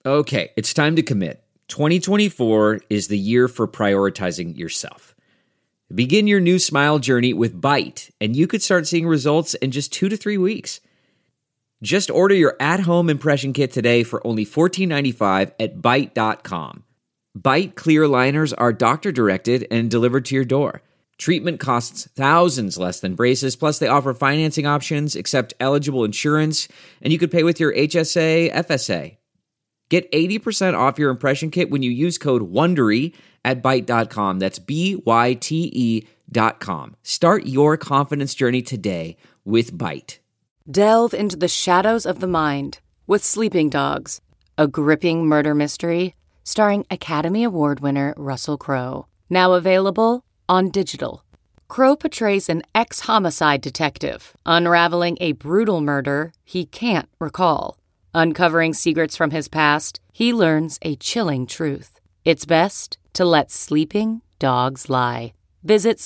Okay, it's time to commit. 2024 is the year for prioritizing yourself. Begin your new smile journey with Byte, and you could start seeing results in just 2 to 3 weeks. Just order your at-home impression kit today for only $14.95 at Byte.com. Byte clear liners are doctor-directed and delivered to your door. Treatment costs thousands less than braces, plus they offer financing options, accept eligible insurance, and you could pay with your HSA, FSA. Get 80% off your impression kit when you use code WONDERY at Byte.com. That's BYTE.com. Start your confidence journey today with Byte. Delve into the shadows of the mind with Sleeping Dogs, a gripping murder mystery starring Academy Award winner Russell Crowe. Now available on digital. Crowe portrays an ex-homicide detective unraveling a brutal murder he can't recall. Uncovering secrets from his past, he learns a chilling truth. It's best to let sleeping dogs lie. Visit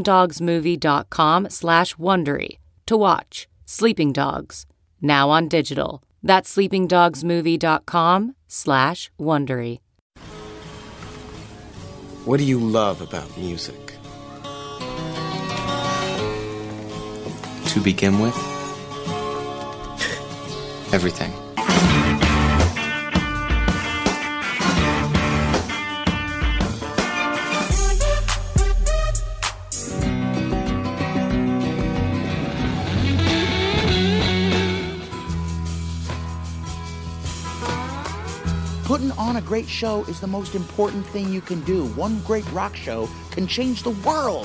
sleepingdogsmovie.com/Wondery to watch Sleeping Dogs, now on digital. That's sleepingdogsmovie.com/Wondery. What do you love about music? To begin with, everything. Putting on a great show is the most important thing you can do. One great rock show can change the world.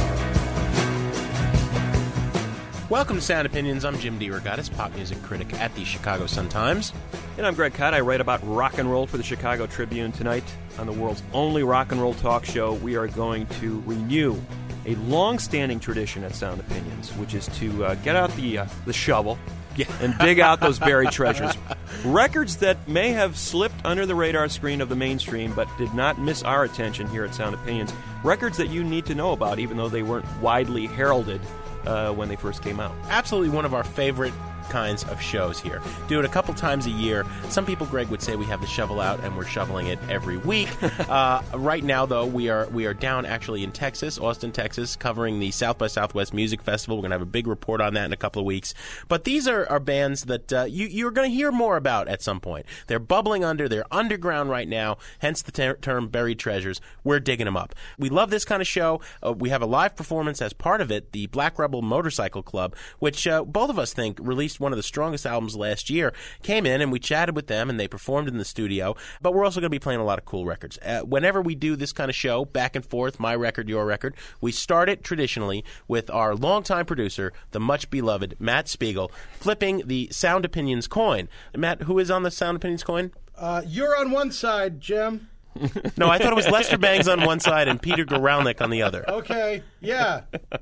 Welcome to Sound Opinions. I'm Jim DeRogatis, pop music critic at the Chicago Sun-Times. And I'm Greg Kot. I write about rock and roll for the Chicago Tribune. Tonight, on the world's only rock and roll talk show, we are going to renew a long-standing tradition at Sound Opinions, which is to get out the shovel and dig out those buried treasures. Records that may have slipped under the radar screen of the mainstream but did not miss our attention here at Sound Opinions. Records that you need to know about, even though they weren't widely heralded when they first came out. Absolutely one of our favorite kinds of shows here. Do it a couple times a year. Some people, Greg, would say we have the shovel out and we're shoveling it every week. Right now, though, we are down actually in Texas, Austin, Texas, covering the South by Southwest Music Festival. We're going to have a big report on that in a couple of weeks. But these are bands that you're going to hear more about at some point. They're bubbling under. They're underground right now, hence the term buried treasures. We're digging them up. We love this kind of show. We have a live performance as part of it, the Black Rebel Motorcycle Club, which both of us think released one of the strongest albums last year, came in and we chatted with them and they performed in the studio. But we're also going to be playing a lot of cool records. Whenever we do this kind of show, back and forth, my record, your record, we start it traditionally with our longtime producer, the much beloved Matt Spiegel, flipping the Sound Opinions coin. Matt, who is on the Sound Opinions coin? You're on one side, Jim. No, I thought it was Lester Bangs on one side and Peter Guralnick on the other. Okay, yeah.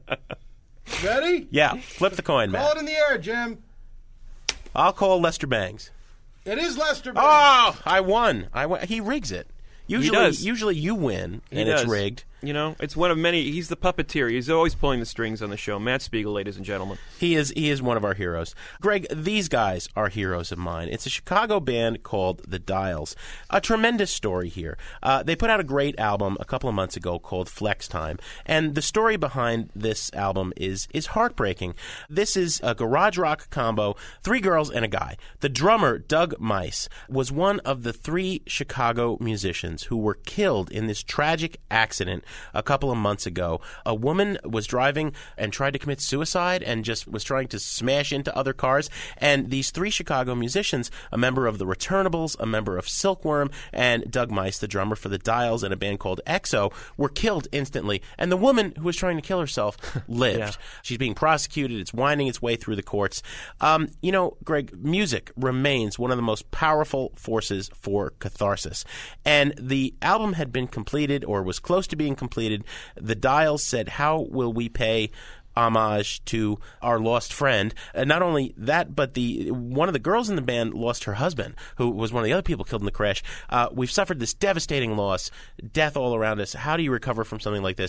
Ready? Yeah, flip the coin, Matt. Call it in the air, Jim. I'll call Lester Bangs. It is Lester Bangs. Oh, I won. He rigs it. Usually you win, and it's rigged. You know, it's one of many. He's the puppeteer. He's always pulling the strings on the show. Matt Spiegel, ladies and gentlemen. He is one of our heroes. Greg, these guys are heroes of mine. It's a Chicago band called The Dials. A tremendous story here. They put out a great album a couple of months ago called Flex Time, and the story behind this album is heartbreaking. This is a garage rock combo, 3 girls and a guy. The drummer, Doug Mice, was one of the 3 Chicago musicians who were killed in this tragic accident a couple of months ago. A woman was driving and tried to commit suicide and just was trying to smash into other cars. And these 3 Chicago musicians, a member of the Returnables, a member of Silkworm, and Doug Mice, the drummer for the Dials and a band called EXO, were killed instantly. And the woman who was trying to kill herself lived. Yeah. She's being prosecuted. It's winding its way through the courts. Greg, music remains one of the most powerful forces for catharsis. And the album had been completed or was close to being completed. The Dials said, how will we pay homage to our lost friend? And not only that, but one of the girls in the band lost her husband, who was one of the other people killed in the crash. We've suffered this devastating loss, death all around us. How do you recover from something like this?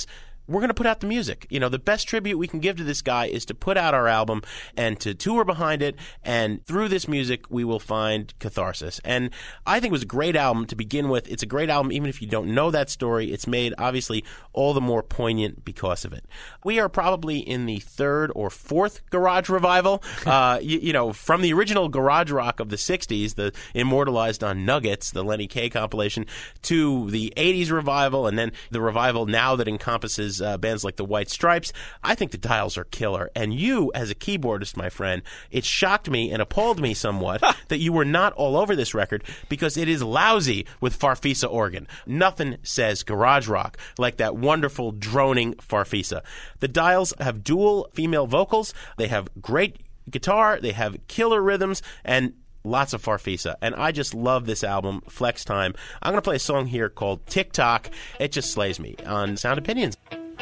we're going to put out the music. You know, the best tribute we can give to this guy is to put out our album and to tour behind it, and through this music, we will find catharsis. And I think it was a great album to begin with. It's a great album even if you don't know that story. It's made, obviously, all the more poignant because of it. We are probably in the third or fourth garage revival. You know, from the original garage rock of the 60s, the immortalized on Nuggets, the Lenny Kaye compilation, to the 80s revival, and then the revival now that encompasses bands like the White Stripes. I think the Dials are killer. And you, as a keyboardist, my friend, it shocked me and appalled me somewhat that you were not all over this record, because it is lousy with Farfisa organ. Nothing says garage rock like that wonderful droning Farfisa. The Dials have dual female vocals. They have great guitar. They have killer rhythms and lots of Farfisa. And I just love this album, Flex Time. I'm going to play a song here called Tick Tock. It just slays me on Sound Opinions.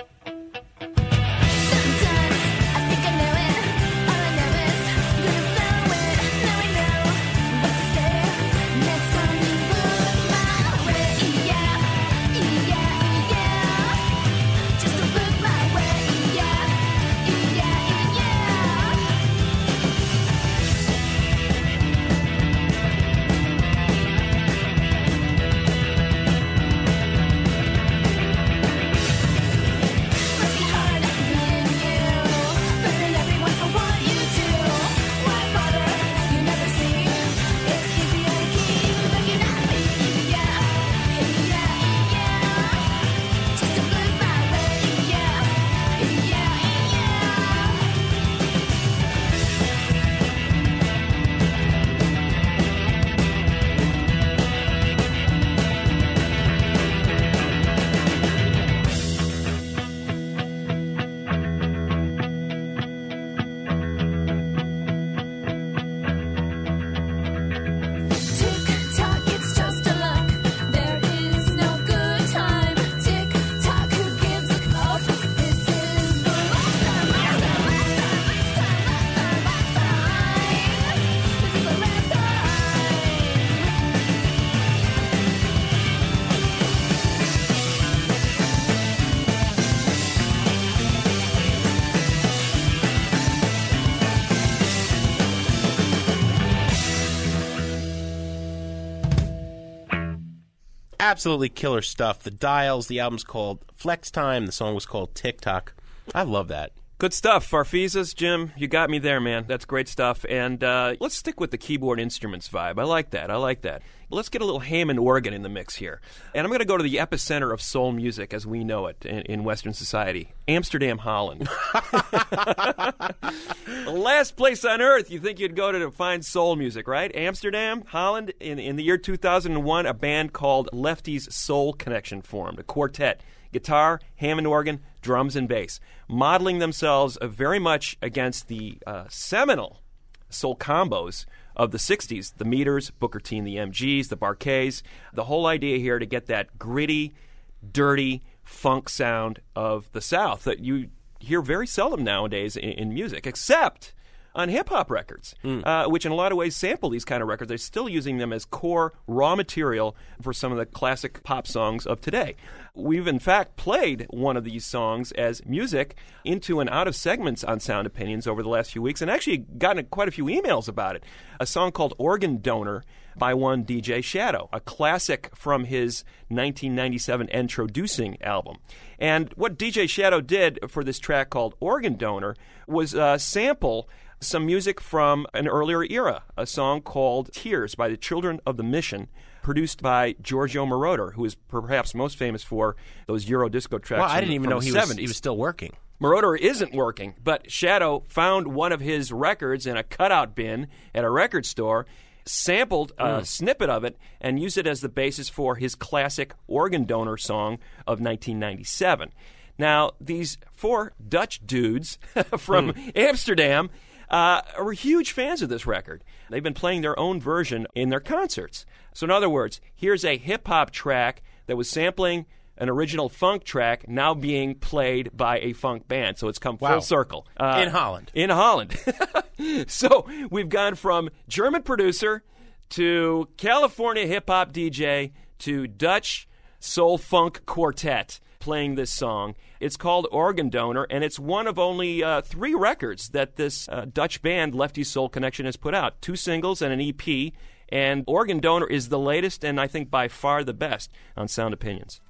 Absolutely killer stuff. The Dials, the album's called Flex Time. The song was called Tick Tock. I love that. Good stuff. Farfisas, Jim, you got me there, man. That's great stuff. And let's stick with the keyboard instruments vibe. I like that. Let's get a little Hammond organ in the mix here. And I'm going to go to the epicenter of soul music as we know it in Western society, Amsterdam, Holland. The last place on earth you think you'd go to find soul music, right? Amsterdam, Holland. In the year 2001, a band called Lefty's Soul Connection formed, a quartet. Guitar, Hammond organ, drums, and bass, modeling themselves very much against the seminal soul combos of the 60s, the Meters, Booker T and the MGs, the Bar-Kays. The whole idea here to get that gritty, dirty funk sound of the South that you hear very seldom nowadays in music, except on hip-hop records, which in a lot of ways sample these kind of records. They're still using them as core raw material for some of the classic pop songs of today. We've, in fact, played one of these songs as music into and out of segments on Sound Opinions over the last few weeks, and actually gotten quite a few emails about it. A song called Organ Donor by one DJ Shadow, a classic from his 1997 Introducing album. And what DJ Shadow did for this track called Organ Donor was sample some music from an earlier era, a song called Tears by the Children of the Mission, produced by Giorgio Moroder, who is perhaps most famous for those Eurodisco tracks. Well, I didn't even know he was still working. Moroder isn't working, but Shadow found one of his records in a cutout bin at a record store, sampled a snippet of it, and used it as the basis for his classic Organ Donor song of 1997. Now, these four Dutch dudes from Amsterdam are huge fans of this record. They've been playing their own version in their concerts. So in other words, here's a hip-hop track that was sampling an original funk track now being played by a funk band. So it's come full circle. In Holland. In Holland. So we've gone from German producer to California hip-hop DJ to Dutch soul funk quartet. playing this song. It's called Organ Donor, and it's one of only 3 records that this Dutch band, Lefty Soul Connection, has put out. 2 singles and an EP, and Organ Donor is the latest and I think by far the best on Sound Opinions.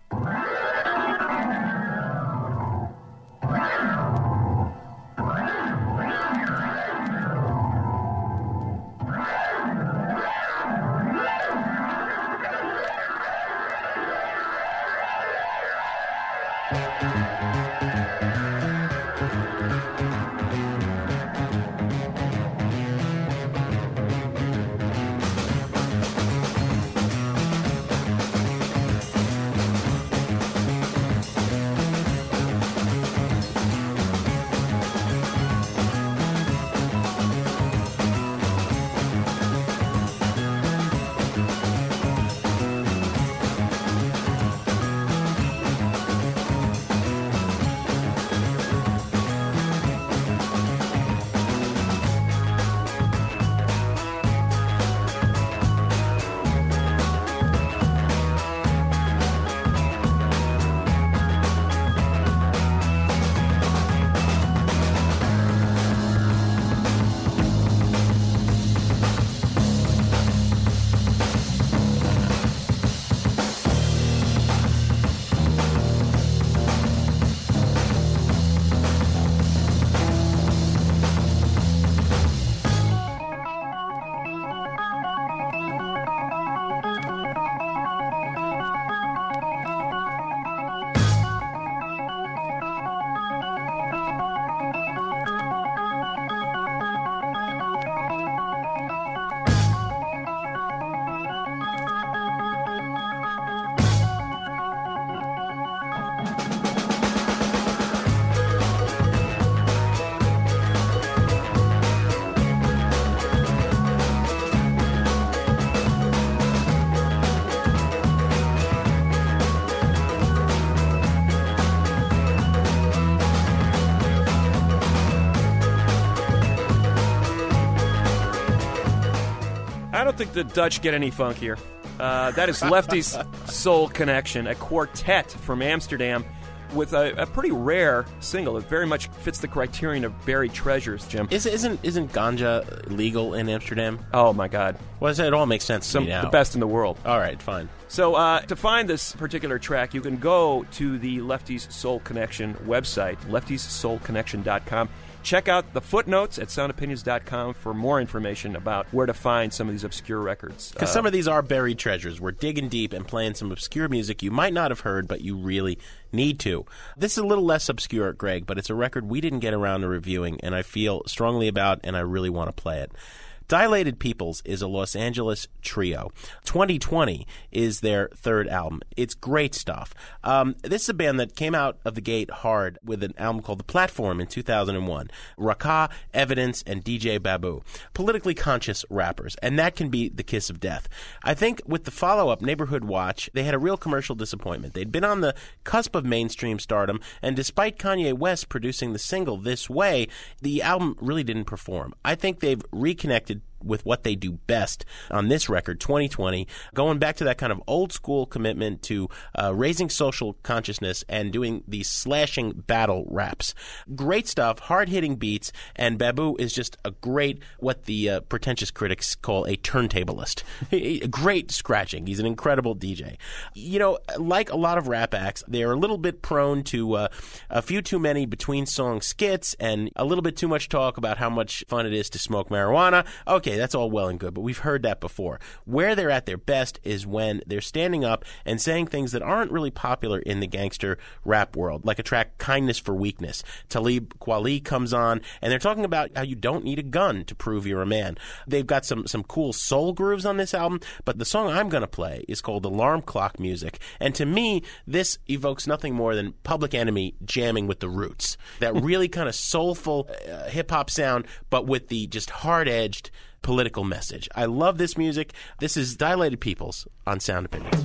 I don't think the Dutch get any funkier. That is Lefty's Soul Connection, a quartet from Amsterdam with a pretty rare single. It very much fits the criterion of buried treasures, Jim. Isn't ganja legal in Amsterdam? Oh, my God. Well, it all makes sense to me now. The best in the world. All right, fine. So to find this particular track, you can go to the Lefty's Soul Connection website, leftyssoulconnection.com. Check out the footnotes at soundopinions.com for more information about where to find some of these obscure records. Because some of these are buried treasures. We're digging deep and playing some obscure music you might not have heard, but you really need to. This is a little less obscure, Greg, but it's a record we didn't get around to reviewing, and I feel strongly about, and I really want to play it. Dilated Peoples is a Los Angeles trio. 2020 is their third album. It's great stuff. This is a band that came out of the gate hard with an album called The Platform in 2001. Raka, Evidence, and DJ Babu. Politically conscious rappers, and that can be the kiss of death. I think with the follow-up, Neighborhood Watch, they had a real commercial disappointment. They'd been on the cusp of mainstream stardom, and despite Kanye West producing the single This Way, the album really didn't perform. I think they've reconnected with what they do best on this record, 2020, going back to that kind of old school commitment to raising social consciousness and doing these slashing battle raps. Great stuff, hard-hitting beats, and Babu is just a great, what the pretentious critics call a turntablist. Great scratching. He's an incredible DJ. You know, like a lot of rap acts, they're a little bit prone to a few too many between-song skits and a little bit too much talk about how much fun it is to smoke marijuana. Okay, that's all well and good, but we've heard that before. Where they're at their best is when they're standing up and saying things that aren't really popular in the gangster rap world, like a track, Kindness for Weakness. Talib Kweli comes on, and they're talking about how you don't need a gun to prove you're a man. They've got some cool soul grooves on this album, but the song I'm going to play is called Alarm Clock Music, and to me, this evokes nothing more than Public Enemy jamming with the Roots. That really kind of soulful hip-hop sound, but with the just hard-edged political message. I love this music. This is Dilated Peoples on Sound Opinions.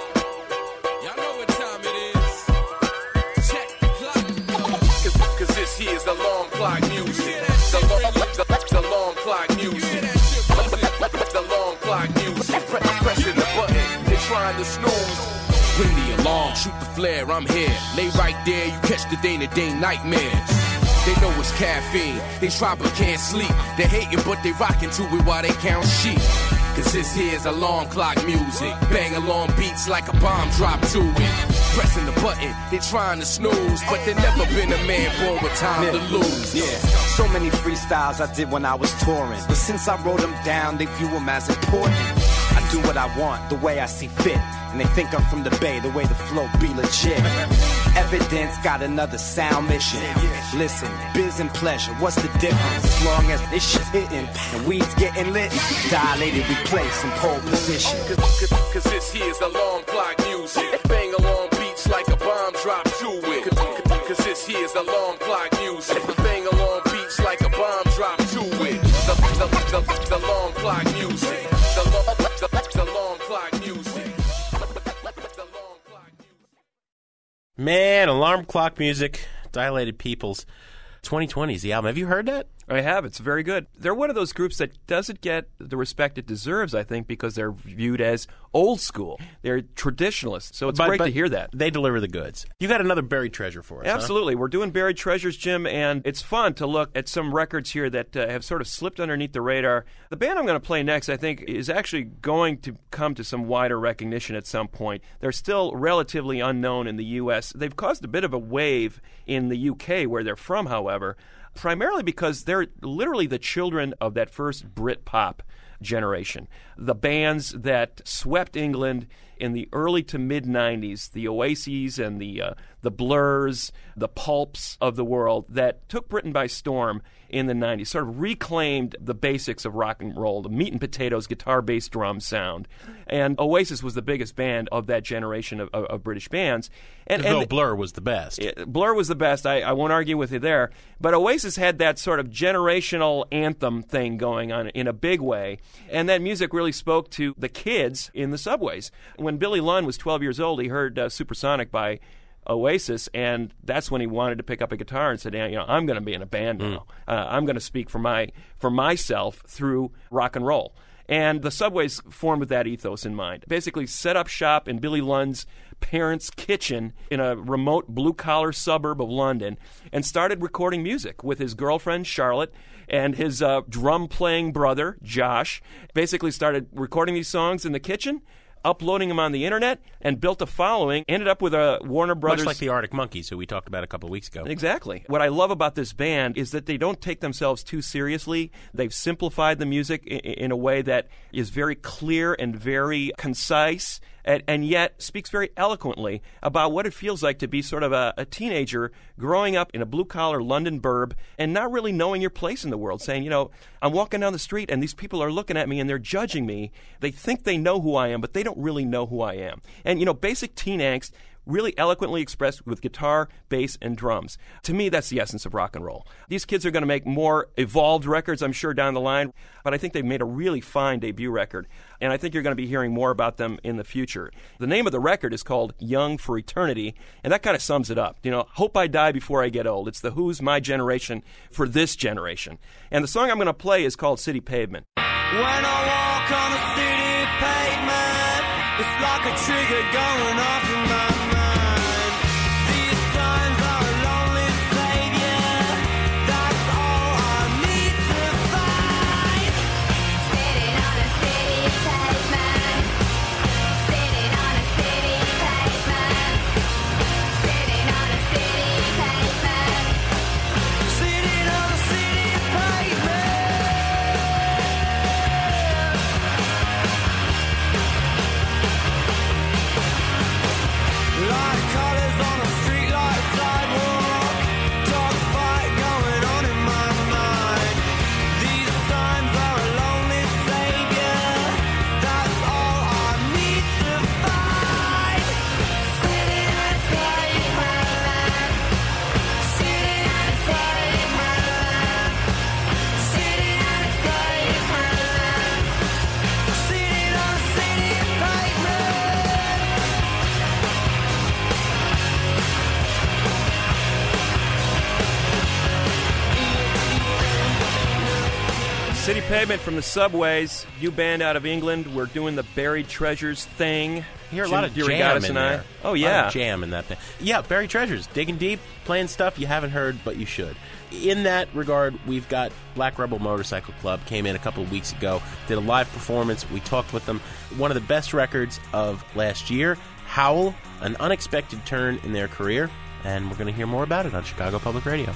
Cause it's this here's the long clock music. The long clock music. The long clock music. Pressing the button, they're trying to snooze. Ring the alarm, shoot the flare, I'm here. Lay right there, you catch the day-to-day nightmares. They know it's caffeine, they try but can't sleep. They hating but they rockin' to it while they count sheep. Cause this here's alarm clock music. Bang along beats like a bomb drop to it. Pressing the button, they trying to snooze. But there never been a man born with time to lose. Yeah, so many freestyles I did when I was touring. But since I wrote them down, they view them as important. I do what I want, the way I see fit. And they think I'm from the Bay, the way the flow be legit. Evidence got another sound mission. Listen, biz and pleasure, what's the difference? As long as this shit's hitting and weed's getting lit, dilated we place in pole position. Cause this here's the long clock music. Bang along beats like a bomb drop to it. Cause this here's the long clock music. Bang along beats like a bomb drop to it. The long clock music. The long clock music. Man, alarm clock music, Dilated Peoples. 2020 is the album. Have you heard that? I have. It's very good. They're one of those groups that doesn't get the respect it deserves, I think, because they're viewed as old school. They're traditionalists, so it's great to hear that. They deliver the goods. You got another buried treasure for us, Absolutely. Huh? We're doing buried treasures, Jim, and it's fun to look at some records here that have sort of slipped underneath the radar. The band I'm going to play next, I think, is actually going to come to some wider recognition at some point. They're still relatively unknown in the U.S. They've caused a bit of a wave in the U.K., where they're from, however, primarily because they're literally the children of that first Britpop generation. The bands that swept England in the early to mid-'90s, the Oases and the Blurs, the Pulps of the world that took Britain by storm in the 90s, sort of reclaimed the basics of rock and roll, the meat and potatoes, guitar, bass, drum sound. And Oasis was the biggest band of that generation of British bands. And Blur was the best. Blur was the best. I won't argue with you there. But Oasis had that sort of generational anthem thing going on in a big way. And that music really spoke to the kids in the subways. When Billy Lunn was 12 years old, he heard Supersonic by Oasis, and that's when he wanted to pick up a guitar and said, I'm going to be in a band now. I'm going to speak for myself through rock and roll. And the Subways formed with that ethos in mind. Basically set up shop in Billy Lunn's parents' kitchen in a remote blue-collar suburb of London and started recording music with his girlfriend, Charlotte, and his drum-playing brother, Josh. Basically started recording these songs in the kitchen, uploading them on the internet, and built a following, ended up with a Warner Brothers... Much like the Arctic Monkeys, who we talked about a couple of weeks ago. Exactly. What I love about this band is that they don't take themselves too seriously. They've simplified the music in a way that is very clear and very concise, and yet speaks very eloquently about what it feels like to be sort of a teenager growing up in a blue-collar London burb and not really knowing your place in the world, saying, I'm walking down the street and these people are looking at me and they're judging me. They think they know who I am, but they don't really know who I am. And, basic teen angst really eloquently expressed with guitar, bass, and drums. To me, that's the essence of rock and roll. These kids are going to make more evolved records, I'm sure, down the line, but I think they've made a really fine debut record, and I think you're going to be hearing more about them in the future. The name of the record is called Young for Eternity, and that kind of sums it up. Hope I die before I get old. It's the Who's My Generation for this generation. And the song I'm going to play is called City Pavement. When I walk on the city pavement, it's like a trigger going off in my mind. These signs are a lonely savior. That's all I need to find. Sitting on a city pavement. Sitting on a city pavement. Sitting on a city pavement. Sitting on a city pavement. City Pavement from the Subways. You band out of England. We're doing the Buried Treasures thing. You hear a lot of Jim jam DeRogatis in and there. Oh, A lot yeah. of jam in that thing. Yeah, Buried Treasures. Digging deep, playing stuff you haven't heard, but you should. In that regard, we've got Black Rebel Motorcycle Club. Came in a couple of weeks ago, did a live performance. We talked with them. One of the best records of last year, Howl, an unexpected turn in their career. And we're going to hear more about it on Chicago Public Radio.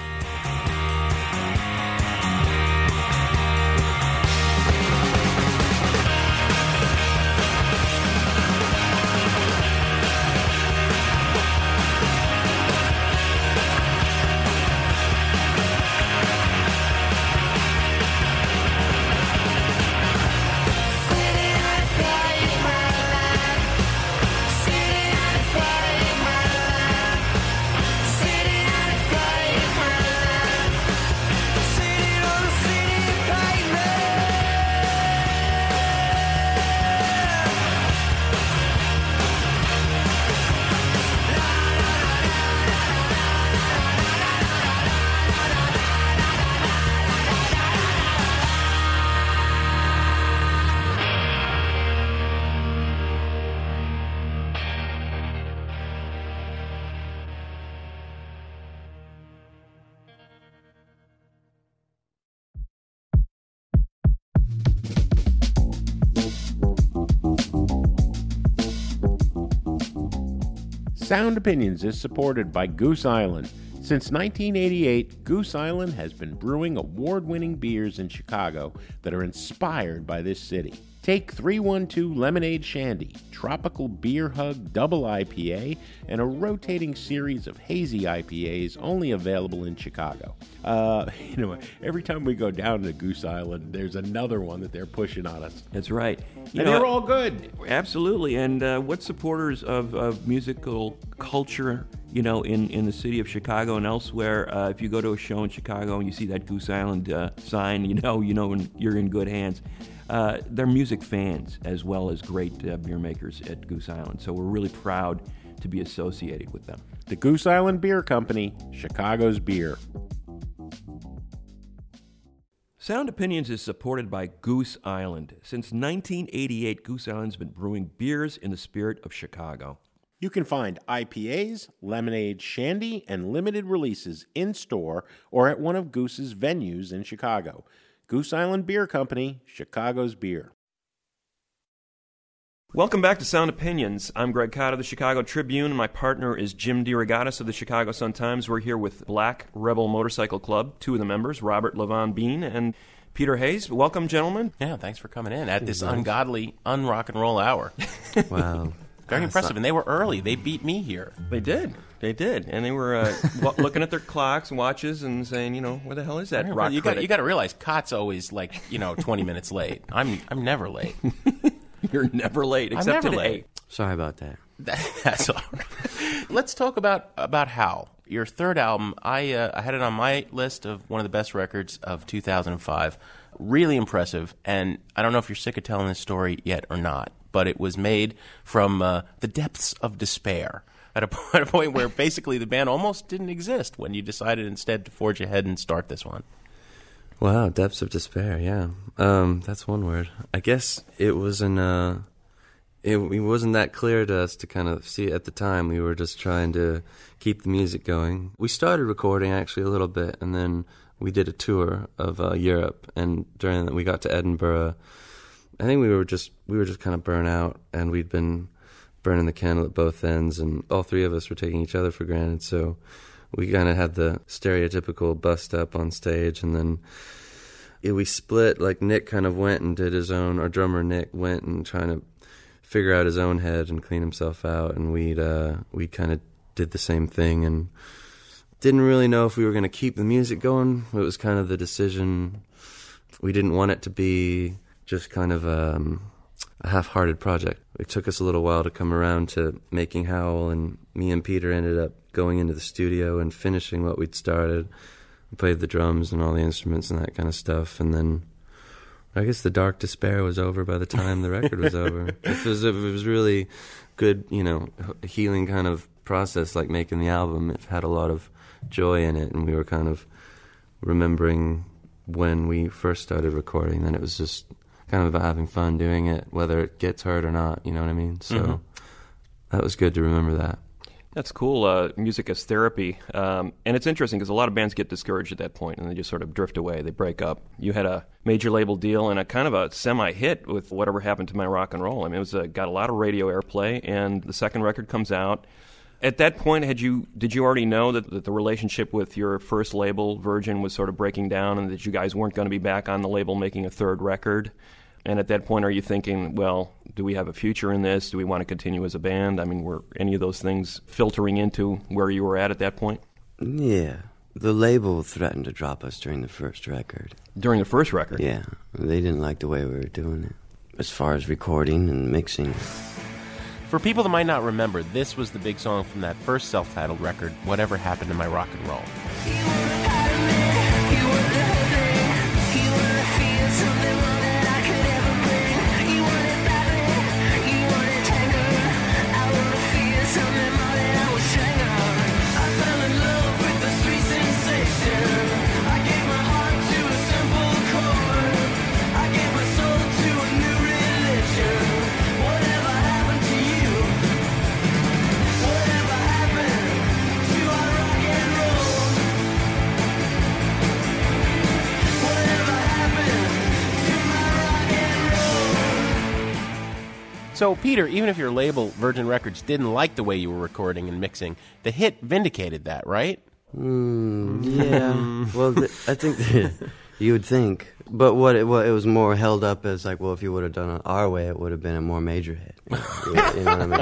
Sound Opinions is supported by Goose Island. Since 1988, Goose Island has been brewing award-winning beers in Chicago that are inspired by this city. Take 312 Lemonade Shandy, Tropical Beer Hug Double IPA, and a rotating series of hazy IPAs only available in Chicago. Every time we go down to Goose Island, there's another one that they're pushing on us. That's right. And they're all good. Absolutely. And what supporters of musical culture, in the city of Chicago and elsewhere, if you go to a show in Chicago and you see that Goose Island sign, you know you're in good hands. They're music fans as well as great beer makers at Goose Island. So we're really proud to be associated with them. The Goose Island Beer Company, Chicago's beer. Sound Opinions is supported by Goose Island. Since 1988, Goose Island's been brewing beers in the spirit of Chicago. You can find IPAs, lemonade, shandy, and limited releases in-store or at one of Goose's venues in Chicago. Goose Island Beer Company, Chicago's beer. Welcome back to Sound Opinions. I'm Greg Cott of the Chicago Tribune, and my partner is Jim DeRogatis of the Chicago Sun-Times. We're here with Black Rebel Motorcycle Club, two of the members, Robert Levon Bean and Peter Hayes. Welcome, gentlemen. Yeah, thanks for coming in at this ungodly, un-rock and roll hour. Wow. Very impressive. And they were early. They beat me here. They did. And they were looking at their clocks and watches and saying, where the hell is that rock You critic? got to realize, Cott's always 20 minutes late. I'm never late. You're never late, except I'm never today. late. Sorry about that. That's all right. Let's talk about Howl, your third album. I had it on my list of one of the best records of 2005. Really impressive, and I don't know if you're sick of telling this story yet or not, but it was made from the depths of despair at a point where basically the band almost didn't exist when you decided instead to forge ahead and start this one. Wow, depths of despair, yeah. That's one word. I guess it wasn't it wasn't that clear to us to kind of see at the time. We were just trying to keep the music going. We started recording actually a little bit, and then we did a tour of Europe, and during that we got to Edinburgh. I think we were just kind of burnt out, and we'd been burning the candle at both ends, and all three of us were taking each other for granted, so we kind of had the stereotypical bust up on stage, and then we split. Like Nick kind of went and did his own, our drummer Nick went and trying to figure out his own head and clean himself out, and we kind of did the same thing and didn't really know if we were going to keep the music going. It was kind of the decision. We didn't want it to be just kind of a half-hearted project. It took us a little while to come around to making Howl, and me and Peter ended up going into the studio and finishing what we'd started. We played the drums and all the instruments and that kind of stuff, and then I guess the dark despair was over by the time the record was over. It was really good, healing kind of process, like making the album. It had a lot of joy in it, and we were kind of remembering when we first started recording, then it was just kind of about having fun doing it, whether it gets heard or not, you know what I mean? So that was good to remember that. That's cool. Music as therapy. And it's interesting because a lot of bands get discouraged at that point and they just sort of drift away. They break up. You had a major label deal and a kind of a semi-hit with Whatever Happened to My Rock and Roll. I mean, it was got a lot of radio airplay, and the second record comes out. At that point, did you already know that the relationship with your first label, Virgin, was sort of breaking down and that you guys weren't going to be back on the label making a third record? And at that point, are you thinking, well, do we have a future in this? Do we want to continue as a band? I mean, were any of those things filtering into where you were at that point? Yeah. The label threatened to drop us during the first record. During the first record? Yeah. They didn't like the way we were doing it, as far as recording and mixing. For people that might not remember, this was the big song from that first self-titled record, Whatever Happened to My Rock and Roll. So, Peter, even if your label, Virgin Records, didn't like the way you were recording and mixing, the hit vindicated that, right? Yeah. Well, I think you would think. But it was more held up as like, well, if you would have done it our way, it would have been a more major hit. You know what I mean?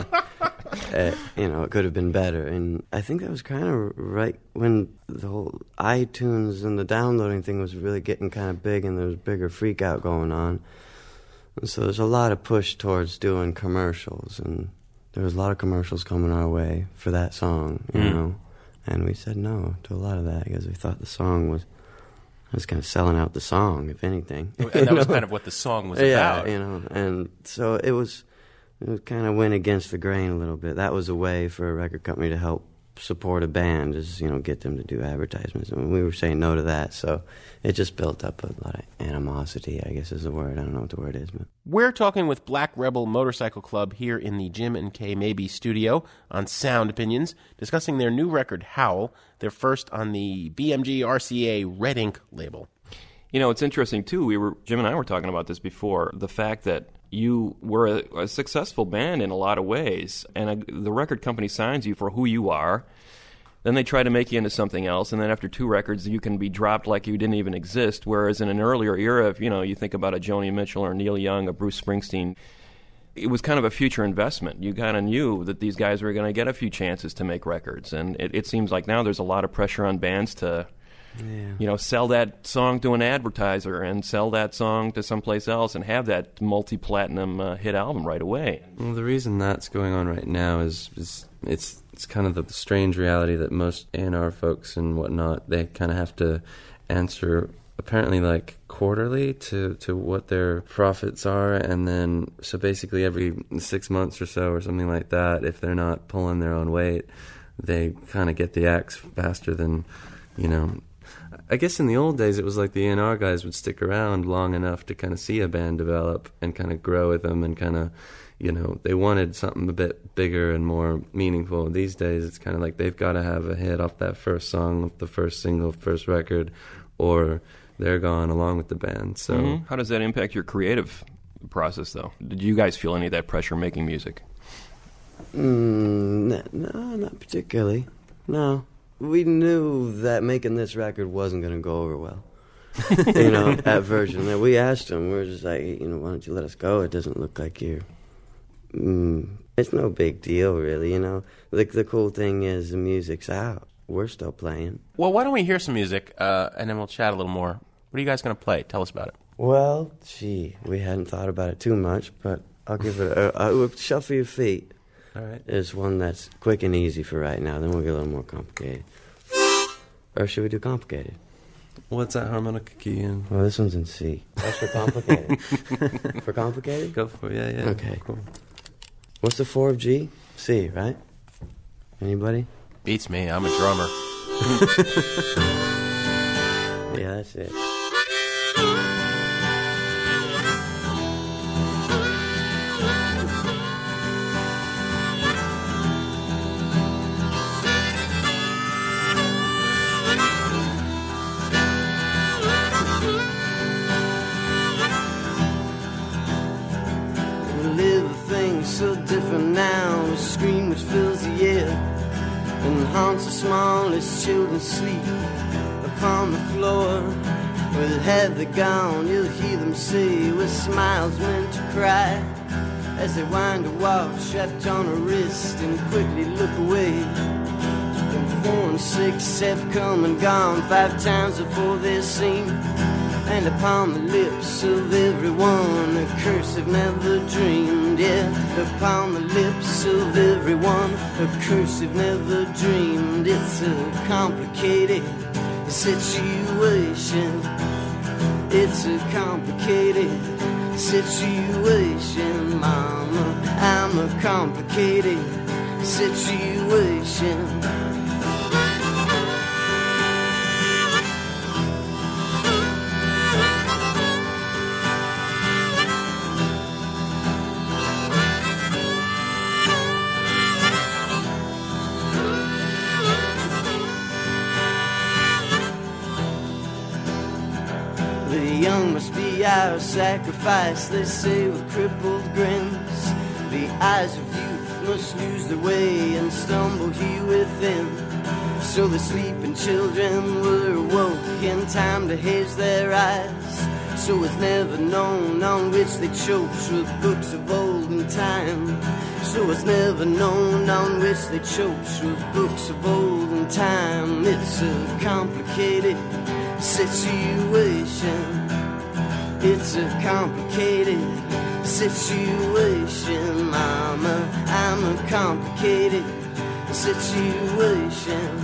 It could have been better. And I think that was kind of right when the whole iTunes and the downloading thing was really getting kind of big and there was a bigger freak out going on. And so there's a lot of push towards doing commercials, and there was a lot of commercials coming our way for that song, you know. And we said no to a lot of that because we thought the song was kind of selling out the song, if anything. And that was kind of what the song was about. Yeah, and so it kind of went against the grain a little bit. That was a way for a record company to help support a band, is, get them to do advertisements. And we were saying no to that, so it just built up a lot of animosity, I guess is the word. I don't know what the word is. But we're talking with Black Rebel Motorcycle Club here in the Jim and Kay Mabie studio on Sound Opinions, discussing their new record, Howl, their first on the BMG RCA Red Ink label. It's interesting, too. Jim and I were talking about this before, the fact that you were a successful band in a lot of ways, and the record company signs you for who you are. Then they try to make you into something else, and then after 2 records, you can be dropped like you didn't even exist, whereas in an earlier era, if you think about a Joni Mitchell or Neil Young or Bruce Springsteen, it was kind of a future investment. You kind of knew that these guys were going to get a few chances to make records, and it seems like now there's a lot of pressure on bands to sell that song to an advertiser and sell that song to someplace else and have that multi-platinum hit album right away. Well, the reason that's going on right now is it's kind of the strange reality that most A&R folks and whatnot, they kind of have to answer apparently like quarterly to what their profits are, and then so basically every 6 months or so or something like that, if they're not pulling their own weight, they kind of get the axe faster than, I guess in the old days it was like the A&R guys would stick around long enough to kind of see a band develop and kind of grow with them and kind of, they wanted something a bit bigger and more meaningful. These days it's kind of like they've got to have a hit off that first song, the first single, first record, or they're gone along with the band. So How does that impact your creative process, though? Did you guys feel any of that pressure making music? No, not particularly. No. We knew that making this record wasn't going to go over well. At Virgin. And we asked them, we were just like, why don't you let us go? It doesn't look like you're... It's no big deal, really, Like, the cool thing is the music's out. We're still playing. Well, why don't we hear some music, and then we'll chat a little more. What are you guys going to play? Tell us about it. Well, we hadn't thought about it too much, but I'll give it a Shuffle Your Feet. All right. Is one that's quick and easy for right now. Then we'll get a little more complicated. Or should we do complicated? What's that harmonica key in? Well, this one's in C. That's for complicated. For complicated? Go for it, yeah. Okay. Cool. What's the 4 of G? C, right? Anybody? Beats me. I'm a drummer. Yeah, that's it. haunts the smallest children sleep upon the floor. With Heather gone, you'll hear them say with smiles meant to cry, as they wind a watch strapped on a wrist and quickly look away. And 4 and 6 have come and gone 5 times before they're seen, and upon the lips of everyone a curse they've never dreamed. Yeah, upon the lips of everyone a curse they've never dreamed. It's a complicated situation. It's a complicated situation, mama. I'm a complicated situation. Must be our sacrifice, they say with crippled grins. The eyes of youth must lose their way and stumble here within. So the sleeping children were awoke in time to haze their eyes. So it's never known on which they choked with books of olden time. So it's never known on which they choked with books of olden time. It's a complicated situation. It's a complicated situation, mama. I'm a complicated situation.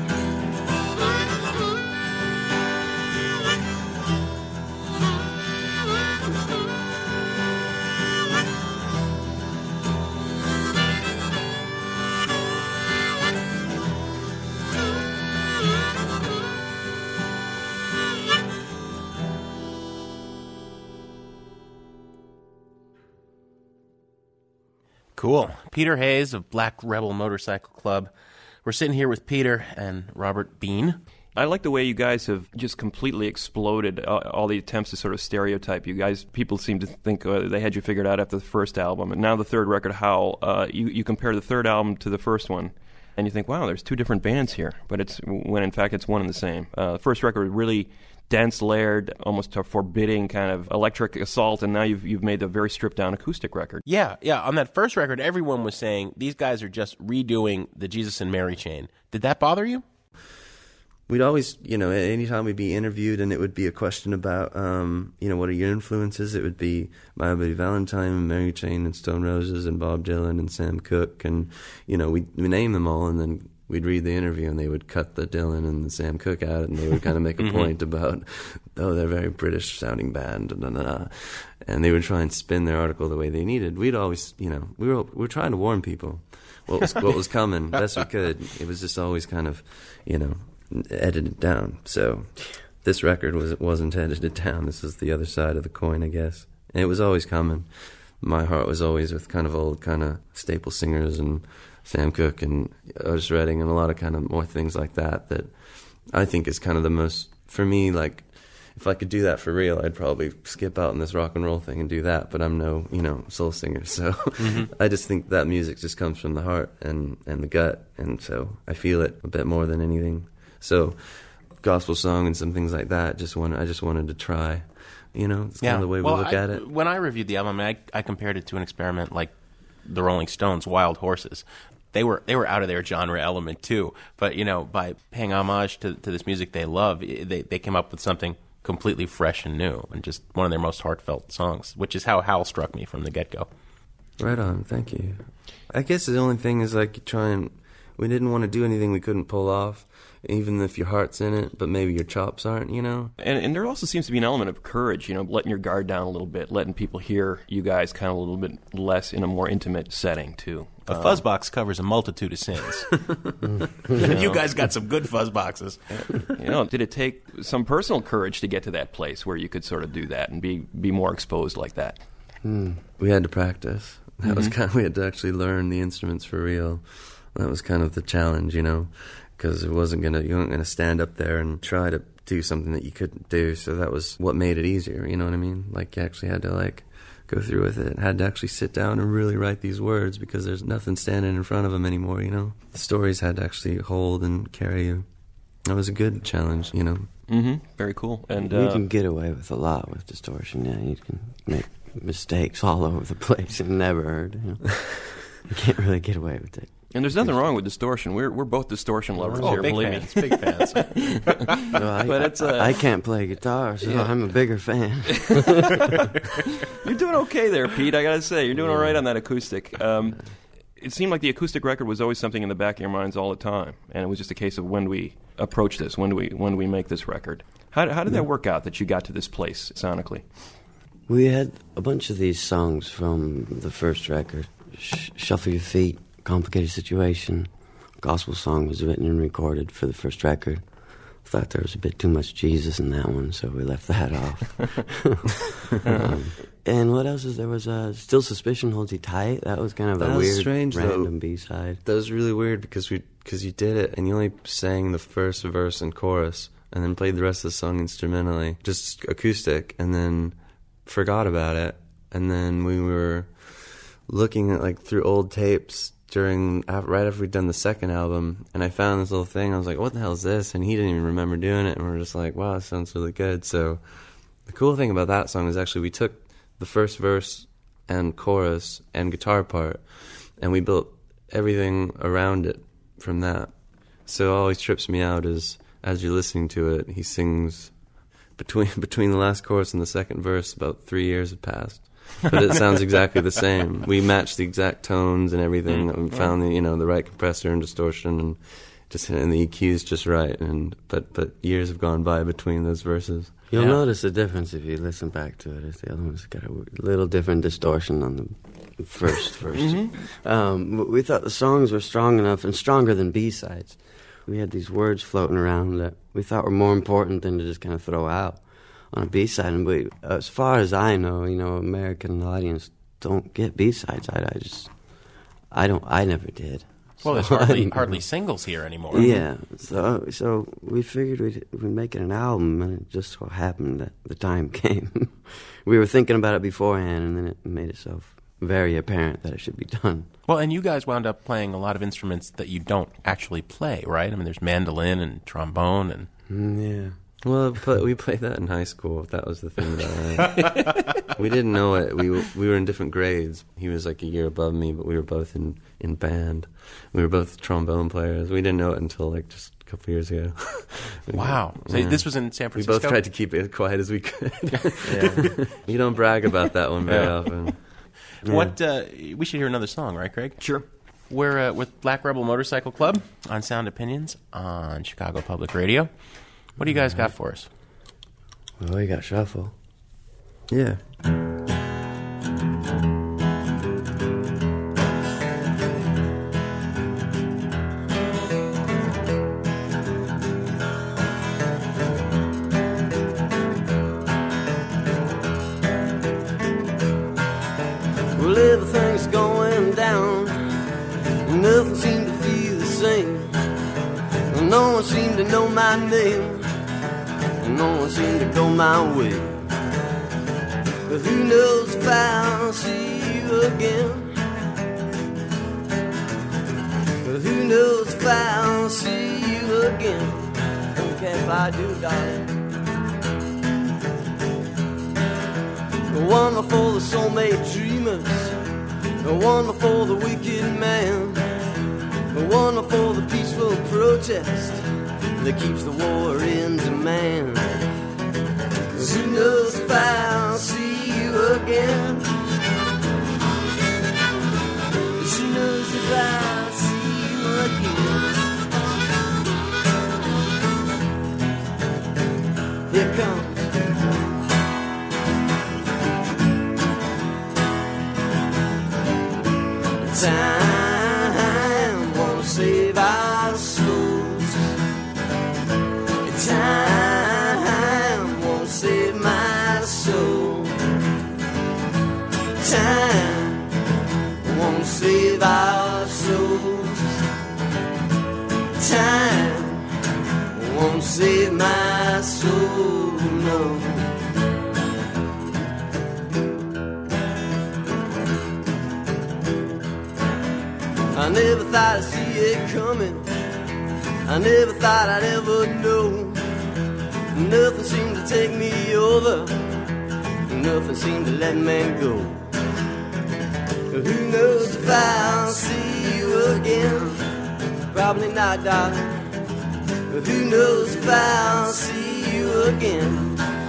Cool. Peter Hayes of Black Rebel Motorcycle Club. We're sitting here with Peter and Robert Bean. I like the way you guys have just completely exploded all the attempts to sort of stereotype you guys. People seem to think they had you figured out after the first album. And now the third record, Howl, you compare the third album to the first one, and you think, wow, there's 2 different bands here. But it's when in fact it's one and the same. The first record really dense, layered, almost a forbidding kind of electric assault, and now you've made a very stripped-down acoustic record. Yeah. On that first record, everyone was saying, these guys are just redoing the Jesus and Mary chain. Did that bother you? We'd always, anytime we'd be interviewed and it would be a question about, what are your influences? It would be My Buddy Valentine and Mary Chain and Stone Roses and Bob Dylan and Sam Cooke. And, we name them all, and then we'd read the interview and they would cut the Dylan and the Sam Cooke out, and they would kind of make a point about, they're a very British sounding band, and they would try and spin their article the way they needed. We'd always, we were trying to warn people what was coming best we could. It was just always kind of, edited down. So this record wasn't edited down. This is the other side of the coin, I guess. And it was always coming. My heart was always with kind of old kind of staple singers and Sam Cooke and Otis Redding and a lot of kind of more things like that I think is kind of the most, for me, like, if I could do that for real, I'd probably skip out on this rock and roll thing and do that, but I'm no, soul singer, so I just think that music just comes from the heart and the gut, and so I feel it a bit more than anything. So gospel song and some things like that, I just wanted to try, it's kind of the way we look at it. When I reviewed the album, I compared it to an experiment like the Rolling Stones' Wild Horses. They were out of their genre element too, but by paying homage to this music they love, they came up with something completely fresh and new, and just one of their most heartfelt songs, which is how Howl struck me from the get-go. Right on, thank you. I guess the only thing is like we didn't want to do anything we couldn't pull off, even if your heart's in it, but maybe your chops aren't, And there also seems to be an element of courage, letting your guard down a little bit, letting people hear you guys kind of a little bit less in a more intimate setting, too. A fuzzbox covers a multitude of sins. You guys got some good fuzzboxes. Did it take some personal courage to get to that place where you could sort of do that and be more exposed like that? We had to practice. That was we had to actually learn the instruments for real. That was kind of the challenge, because you weren't gonna stand up there and try to do something that you couldn't do. So that was what made it easier. You know what I mean? Like, you actually had to go through with it. Had to actually sit down and really write these words because there's nothing standing in front of them anymore, you know? The stories had to actually hold and carry you. That was a good challenge, you know? Mm-hmm. Very cool. And you can get away with a lot with distortion, yeah. You can make mistakes all over the place and never heard, you know? You can't really get away with it. And there's nothing wrong with distortion. We're both distortion lovers here, believe me. Big fans. But it's I can't play guitar, so I'm a bigger fan. You're doing okay there, Pete, I gotta say. You're doing all right on that acoustic. It seemed like the acoustic record was always something in the back of your minds all the time, and it was just a case of when we approach this, when do we make this record. How did that work out, that you got to this place sonically? We had a bunch of these songs from the first record. Shuffle Your Feet, Complicated Situation. Gospel song was written and recorded for the first record. Thought there was a bit too much Jesus in that one, so we left that off. And what else is there? Was Still Suspicion Holds You Tight. That was kind of a weird, strange, random B-side. That was really weird because you did it and you only sang the first verse and chorus and then played the rest of the song instrumentally, just acoustic, and then forgot about it. And then we were looking at like through old tapes right after we'd done the second album, and I found this little thing. I was like, what the hell is this? And he didn't even remember doing it, and we were just like, wow, that sounds really good. So the cool thing about that song is actually we took the first verse and chorus and guitar part, and we built everything around it from that. So it always trips me out is, as you're listening to it, he sings between the last chorus and the second verse, about 3 years have passed. But it sounds exactly the same. We matched the exact tones and everything. We found the right compressor and distortion, and the EQ's just right. But years have gone by between those verses. You'll notice a difference if you listen back to it. The other one's got a little different distortion on the first verse. We thought the songs were strong enough and stronger than B-sides. We had these words floating around that we thought were more important than to just kind of throw out on a B-side. And as far as I know, American audience don't get B-sides. I never did. Well, there's hardly singles here anymore. Yeah, so we figured we'd make it an album, and it just so happened that the time came. We were thinking about it beforehand, and then it made itself very apparent that it should be done. Well, and you guys wound up playing a lot of instruments that you don't actually play, right? I mean, there's mandolin and trombone and... Yeah. Well, we played that in high school. That was the thing about it. We didn't know it. We were in different grades. He was like a year above me, but we were both in band. We were both trombone players. We didn't know it until like just a couple years ago. Wow. So this was in San Francisco? We both tried to keep it as quiet as we could. Yeah. You don't brag about that one very often. Yeah. We should hear another song, right, Craig? Sure. We're with Black Rebel Motorcycle Club on Sound Opinions on Chicago Public Radio. What do you guys got for us? Well, we got Shuffle. Yeah. Well, everything's going down. Nothing seemed to feel the same. No one seemed to know my name. No one seemed to go my way. But who knows if I'll see you again. But who knows if I'll see you again. Don't care if I do, darling. One for the soulmate dreamers, one for the wicked man, one for the peaceful protest that keeps the war in demand. 'Cause who knows if I'll see you again. 'Cause who knows if I'll see you again. Here comes time, won't save our souls. Time won't save my soul. Time won't save our souls. Time won't save my soul, no. never thought I'd see it coming. I never thought I'd ever know. Nothing seemed to take me over. Nothing seemed to let me go. Who knows if I'll see you again? Probably not, darling. Who knows if I'll see you again?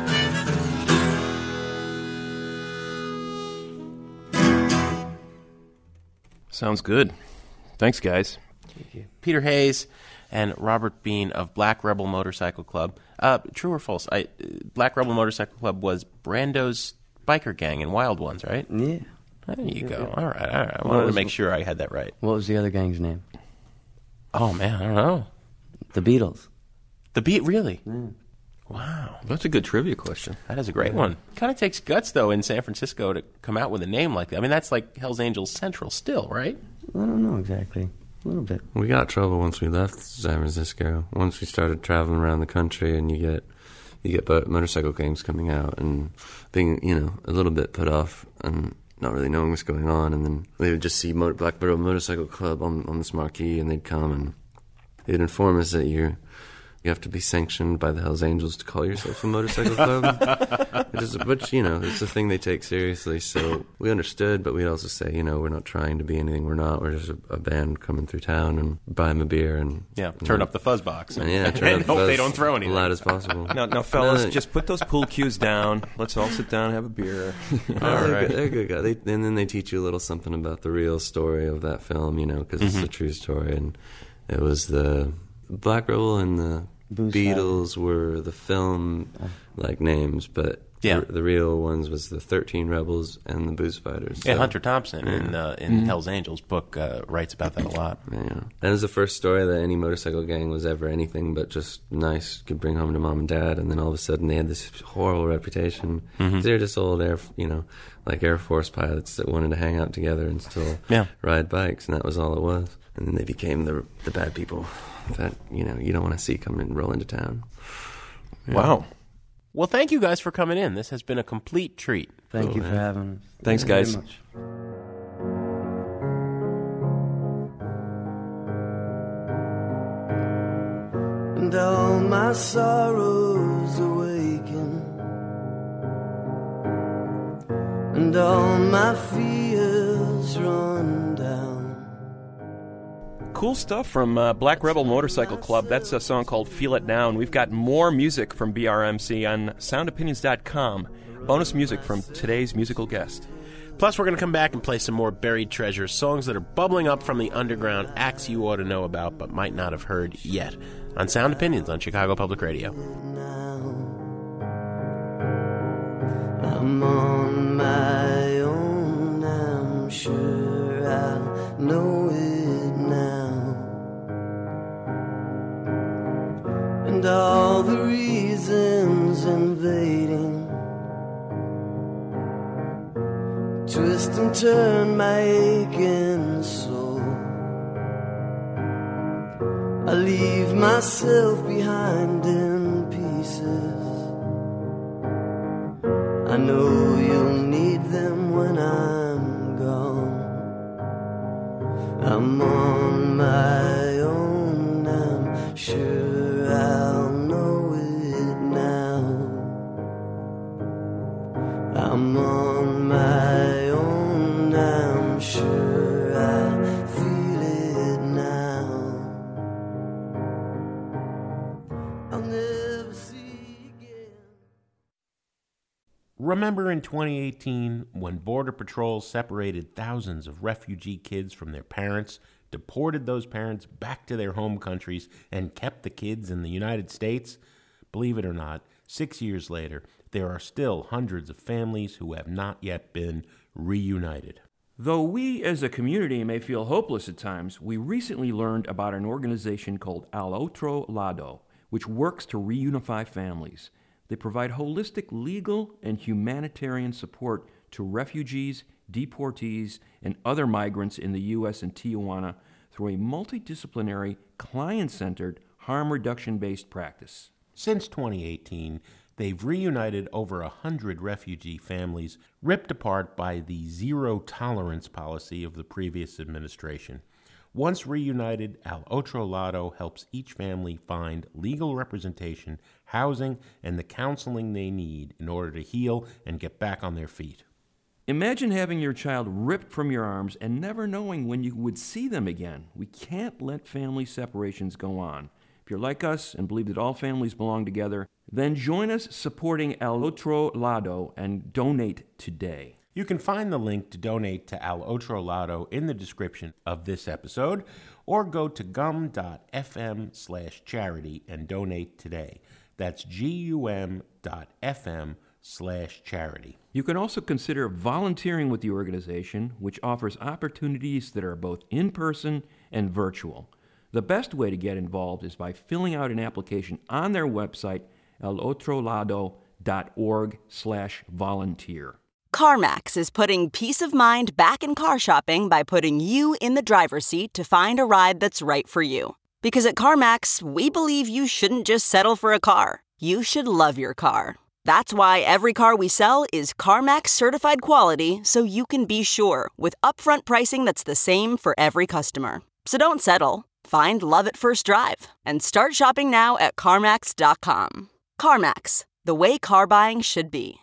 Sounds good. Thanks, guys. Thank you. Peter Hayes and Robert Bean of Black Rebel Motorcycle Club. True or false? Black Rebel Motorcycle Club was Brando's biker gang in Wild Ones, right? Yeah. There you go. Yeah. All right. I wanted to make sure I had that right. What was the other gang's name? Oh, man, I don't know. The Beatles. The Beat, really? Mm. Wow. That's a good trivia question. That is a great one. Kind of takes guts, though, in San Francisco to come out with a name like that. I mean, that's like Hell's Angels Central still, right? I don't know exactly. A little bit. We got trouble once we left San Francisco. Once we started traveling around the country, and you get motorcycle gangs coming out and being, a little bit put off and not really knowing what's going on. And then they would just see Black Rebel Motorcycle Club on this marquee, and they'd come and they'd inform us that you have to be sanctioned by the Hells Angels to call yourself a motorcycle club. But, it's a thing they take seriously. So we understood, but we'd also say, we're not trying to be anything we're not. We're just a band coming through town and buy them a beer and... Yeah, turn up the fuzz box. And, turn up the hope they don't throw anything. As loud as possible. Now, fellas, just put those pool cues down. Let's all sit down and have a beer. All right. They're good guys. And then they teach you a little something about the real story of that film, because it's a true story. And it was the Black Rebel and the Beatles were the film names, but the real ones was the 13 Rebels and the Booze Fighters. Yeah, Hunter Thompson in Hell's Angels book writes about that a lot. Yeah, that was the first story that any motorcycle gang was ever anything but just nice, could bring home to mom and dad, and then all of a sudden they had this horrible reputation. They're just old Air Force pilots that wanted to hang out together and still ride bikes, and that was all it was. And then they became the bad people that you don't want to see come and roll into town. Yeah. Wow. Well, thank you guys for coming in. This has been a complete treat. Thank you for having us. Thanks, guys. Very much. And all my sorrows awaken, and all my fears run down. Cool stuff from Black Rebel Motorcycle Club. That's a song called Feel It Now. And we've got more music from BRMC on soundopinions.com. Bonus music from today's musical guest. Plus, we're going to come back and play some more buried treasures, songs that are bubbling up from the underground, acts you ought to know about but might not have heard yet, on Sound Opinions on Chicago Public Radio. I'm on my own, I'm sure I know it now. And all the reasons invading twist and turn my aching soul. I leave myself behind in pieces. I know you'll need them when I'm gone. I'm on my own, I'm sure I'll know it now. I'm on my own, I'm sure I feel it now. I'll never see again. Remember in 2018 when Border Patrol separated thousands of refugee kids from their parents, deported those parents back to their home countries, and kept the kids in the United States? Believe it or not, 6 years later, there are still hundreds of families who have not yet been reunited. Though we as a community may feel hopeless at times, we recently learned about an organization called Al Otro Lado, which works to reunify families. They provide holistic legal and humanitarian support to refugees, deportees, and other migrants in the U.S. and Tijuana through a multidisciplinary, client-centered, harm reduction-based practice. Since 2018, they've reunited over 100 refugee families ripped apart by the zero-tolerance policy of the previous administration. Once reunited, Al Otro Lado helps each family find legal representation, housing, and the counseling they need in order to heal and get back on their feet. Imagine having your child ripped from your arms and never knowing when you would see them again. We can't let family separations go on. If you're like us and believe that all families belong together, then join us supporting Al Otro Lado and donate today. You can find the link to donate to Al Otro Lado in the description of this episode, or go to gum.fm/charity and donate today. That's gum.fm/charity. You can also consider volunteering with the organization, which offers opportunities that are both in-person and virtual. The best way to get involved is by filling out an application on their website, alotrolado.org/volunteer. CarMax is putting peace of mind back in car shopping by putting you in the driver's seat to find a ride that's right for you. Because at CarMax, we believe you shouldn't just settle for a car. You should love your car. That's why every car we sell is CarMax certified quality, so you can be sure with upfront pricing that's the same for every customer. So don't settle. Find love at first drive and start shopping now at CarMax.com. CarMax, the way car buying should be.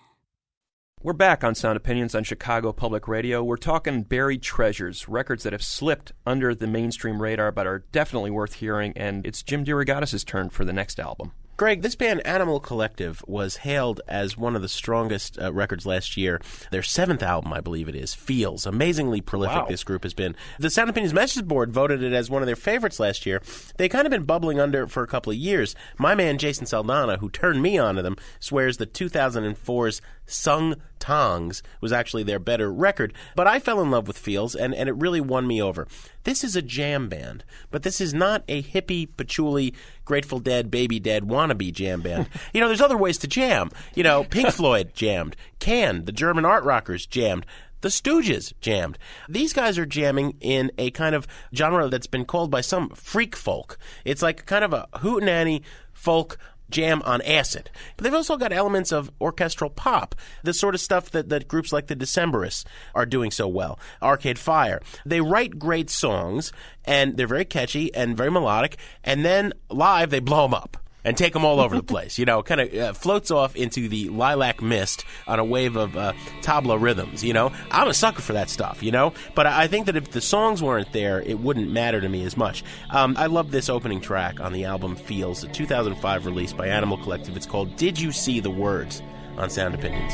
We're back on Sound Opinions on Chicago Public Radio. We're talking buried treasures, records that have slipped under the mainstream radar but are definitely worth hearing, and it's Jim DeRogatis' turn for the next album. Greg, this band Animal Collective was hailed as one of the strongest records last year. Their 7th album, I believe it is, Feels. Amazingly prolific. Wow. This group has been. The Sound Opinions Message Board voted it as one of their favorites last year. They kind of been bubbling under for a couple of years. My man Jason Saldana, who turned me on to them, swears that 2004's Sung Tongs was actually their better record. But I fell in love with Feels, and it really won me over. This is a jam band, but this is not a hippie, patchouli, Grateful Dead, Baby Dead wannabe jam band. There's other ways to jam. Pink Floyd jammed. Can, the German art rockers, jammed. The Stooges jammed. These guys are jamming in a kind of genre that's been called by some freak folk. It's like kind of a hootenanny folk jam on acid. But they've also got elements of orchestral pop, the sort of stuff that groups like the Decemberists are doing so well. Arcade Fire. They write great songs, and they're very catchy and very melodic, and then live they blow them up and take them all over the place. Kind of floats off into the lilac mist on a wave of tabla rhythms. I'm a sucker for that stuff, But I think that if the songs weren't there, it wouldn't matter to me as much. I love this opening track on the album Feels, a 2005 release by Animal Collective. It's called Did You See the Words on Sound Opinions.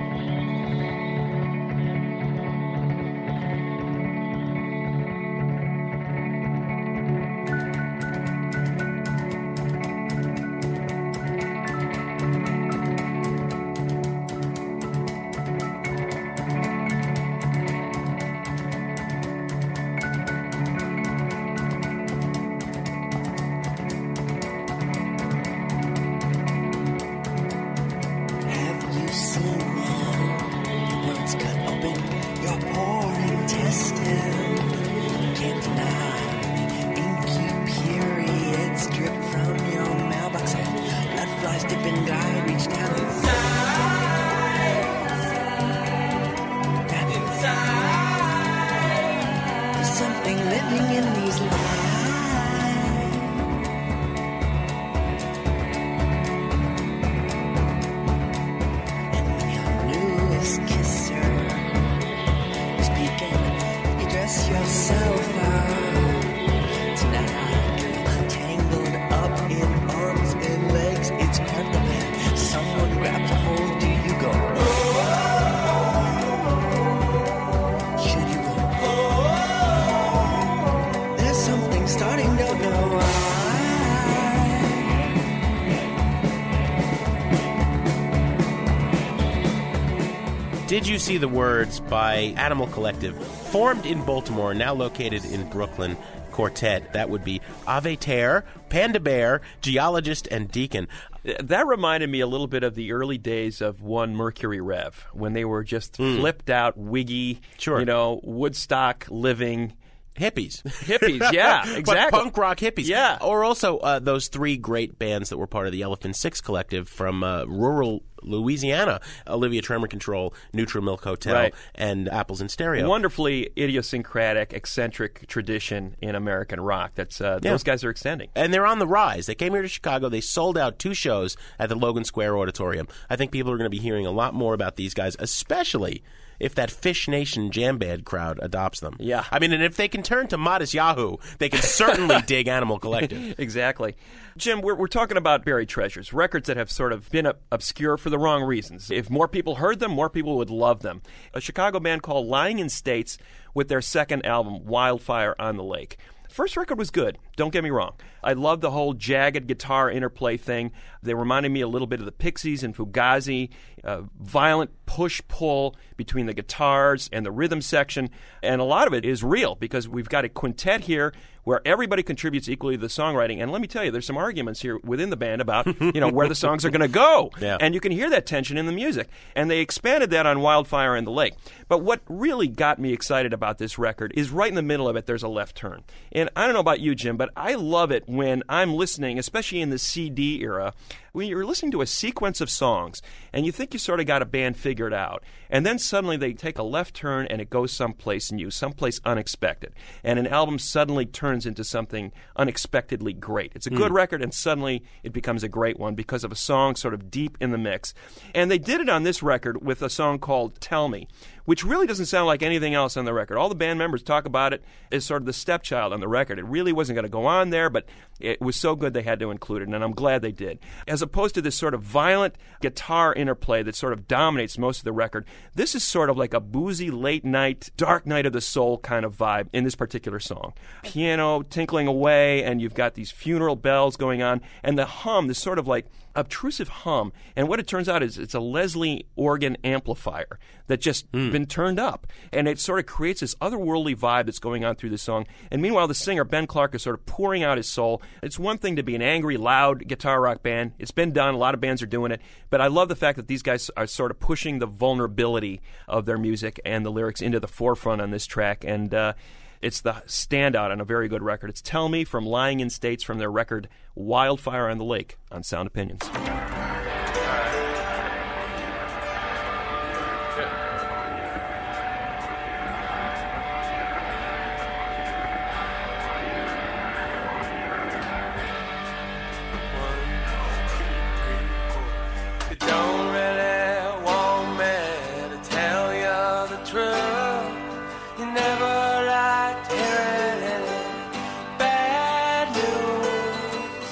Did You See the Words by Animal Collective, formed in Baltimore, now located in Brooklyn. Quartet. That would be Ave Terre, Panda Bear, Geologist, and Deacon. That reminded me a little bit of the early days of One Mercury Rev, when they were just flipped out, wiggy, Woodstock living hippies. Yeah, exactly. But punk rock hippies. Yeah. Or also those 3 great bands that were part of the Elephant Six Collective from rural Louisiana, Olivia Tremor Control, Nutri-Milk Hotel, Right. and Apples in Stereo. Wonderfully idiosyncratic, eccentric tradition in American rock. That's those guys are extending. And they're on the rise. They came here to Chicago. They sold out 2 shows at the Logan Square Auditorium. I think people are going to be hearing a lot more about these guys, especially if that Fish Nation jam band crowd adopts them. Yeah. I mean, and if they can turn to Modest Yahoo, they can certainly dig Animal Collective. Exactly. Jim, we're talking about buried treasures, records that have sort of been obscure for the wrong reasons. If more people heard them, more people would love them. A Chicago band called Lying in States with their second album, Wildfire on the Lake. First record was good, don't get me wrong. I love the whole jagged guitar interplay thing. They reminded me a little bit of the Pixies and Fugazi, violent push-pull between the guitars and the rhythm section. And a lot of it is real because we've got a quintet here where everybody contributes equally to the songwriting. And let me tell you, there's some arguments here within the band about where the songs are going to go. Yeah. And you can hear that tension in the music. And they expanded that on Wildfire in the Lake. But what really got me excited about this record is right in the middle of it, there's a left turn. And I don't know about you, Jim, but I love it when I'm listening, especially in the CD era, when you're listening to a sequence of songs and you think you sort of got a band figured out, and then suddenly they take a left turn and it goes someplace new, someplace unexpected, and an album suddenly turns into something unexpectedly great. It's a good record, and suddenly it becomes a great one because of a song sort of deep in the mix. And they did it on this record with a song called Tell Me, which really doesn't sound like anything else on the record. All the band members talk about it as sort of the stepchild on the record. It really wasn't going to go on there, but it was so good they had to include it, and I'm glad they did. As opposed to this sort of violent guitar interplay that sort of dominates most of the record, this is sort of like a boozy, late-night, dark night of the soul kind of vibe in this particular song. Piano tinkling away, and you've got these funeral bells going on, and the hum, this sort of like obtrusive hum, and what it turns out is it's a Leslie organ amplifier that just been turned up, and it sort of creates this otherworldly vibe that's going on through the song. And meanwhile, the singer Ben Clark is sort of pouring out his soul. It's one thing to be an angry, loud guitar rock band. It's been done. A lot of bands are doing it, but I love the fact that these guys are sort of pushing the vulnerability of their music and the lyrics into the forefront on this track, and it's the standout on a very good record. It's Tell Me from Lying in States from their record Wildfire on the Lake on Sound Opinions. You don't really want me to tell you the truth. You never liked hearing any bad news.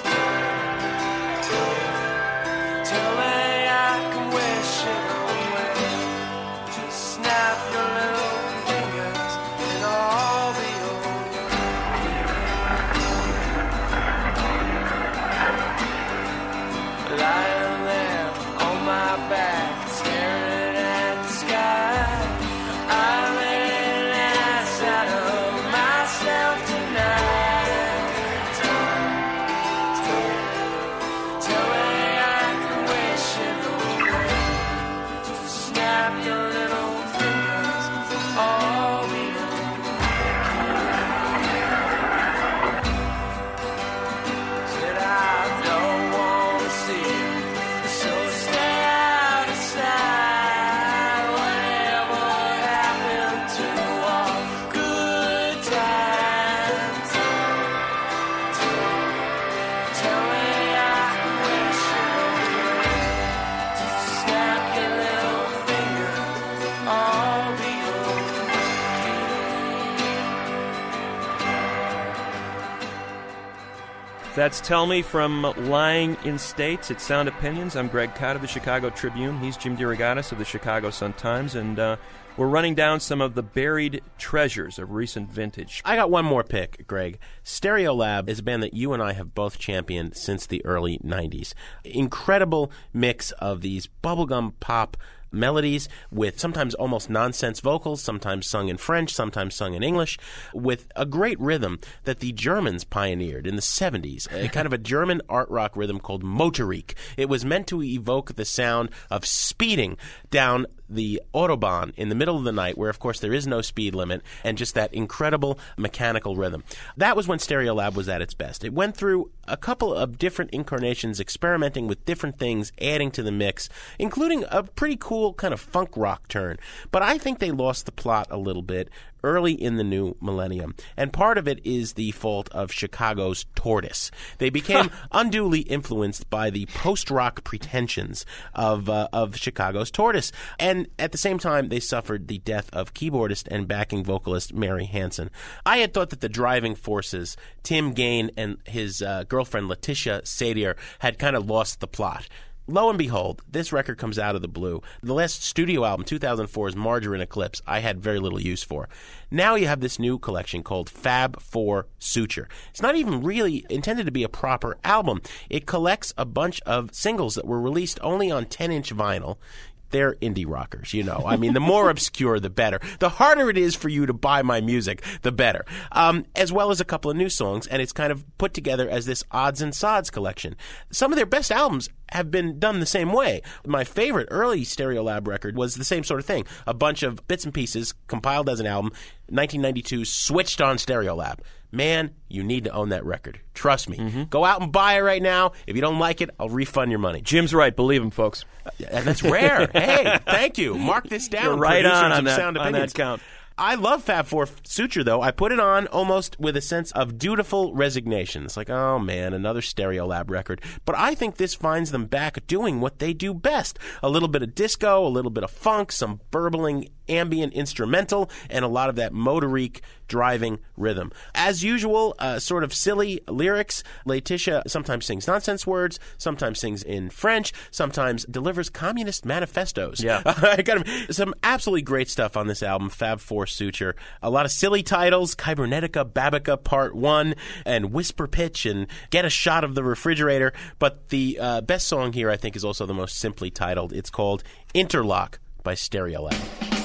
Tell me I can wish it away. Just snap your little fingers and I'll be over. Lying there on my back, staring at the sky. I made an ass out of myself tonight. Tell me I can wish it away. Just snap your little fingers, all be said I don't want to see you, so stay out of sight. Whatever happened to our good times? Tell me I can wish it away. Just snap your little fingers, all be That's Tell Me from Lying in States at Sound Opinions. I'm Greg Cott of the Chicago Tribune. He's Jim DeRogatis of the Chicago Sun-Times, and we're running down some of the buried treasures of recent vintage. I got one more pick, Greg. Stereolab is a band that you and I have both championed since the early 90s. Incredible mix of these bubblegum pop melodies with sometimes almost nonsense vocals, sometimes sung in French, sometimes sung in English, with a great rhythm that the Germans pioneered in the 70s, a kind of a German art rock rhythm called Motorik. It was meant to evoke the sound of speeding down the Autobahn in the middle of the night, where, of course, there is no speed limit, and just that incredible mechanical rhythm. That was when Stereolab was at its best. It went through a couple of different incarnations, experimenting with different things, adding to the mix, including a pretty cool kind of funk rock turn. But I think they lost the plot a little bit early in the new millennium. And part of it is the fault of Chicago's Tortoise. They became unduly influenced by the post-rock pretensions of Chicago's Tortoise. And at the same time, they suffered the death of keyboardist and backing vocalist Mary Hansen. I had thought that the driving forces, Tim Gain and his girlfriend Letitia Sadier, had kind of lost the plot. Lo and behold, this record comes out of the blue. The last studio album, 2004's Margarine Eclipse, I had very little use for. Now you have this new collection called Fab 4 Suture. It's not even really intended to be a proper album. It collects a bunch of singles that were released only on 10-inch vinyl. They're indie rockers, you know. I mean, the more obscure, the better. The harder it is for you to buy my music, the better. As well as a couple of new songs, and it's kind of put together as this odds and sods collection. Some of their best albums have been done the same way. My favorite early Stereolab record was the same sort of thing. A bunch of bits and pieces compiled as an album, 1992, switched on Stereolab. Man, you need to own that record. Trust me. Go out and buy it right now. If you don't like it, I'll refund your money. Jim's right. Believe him, folks. That's rare. Hey, thank you. Mark this down. You're right on Sound Opinions. that count. I love Fab 4 Suture, though. I put it on almost with a sense of dutiful resignation. It's like, oh, man, another Stereolab record. But I think this finds them back doing what they do best. A little bit of disco, a little bit of funk, some burbling ambient instrumental, and a lot of that motorique driving rhythm. As usual, sort of silly lyrics. Letitia sometimes sings nonsense words, sometimes sings in French, sometimes delivers communist manifestos. Yeah. Some absolutely great stuff on this album, Fab 4 Suture. A lot of silly titles, Kybernetica Babica Part 1, and Whisper Pitch, and Get a Shot of the Refrigerator. But the best song here, I think, is also the most simply titled. It's called Interlock by Stereolab.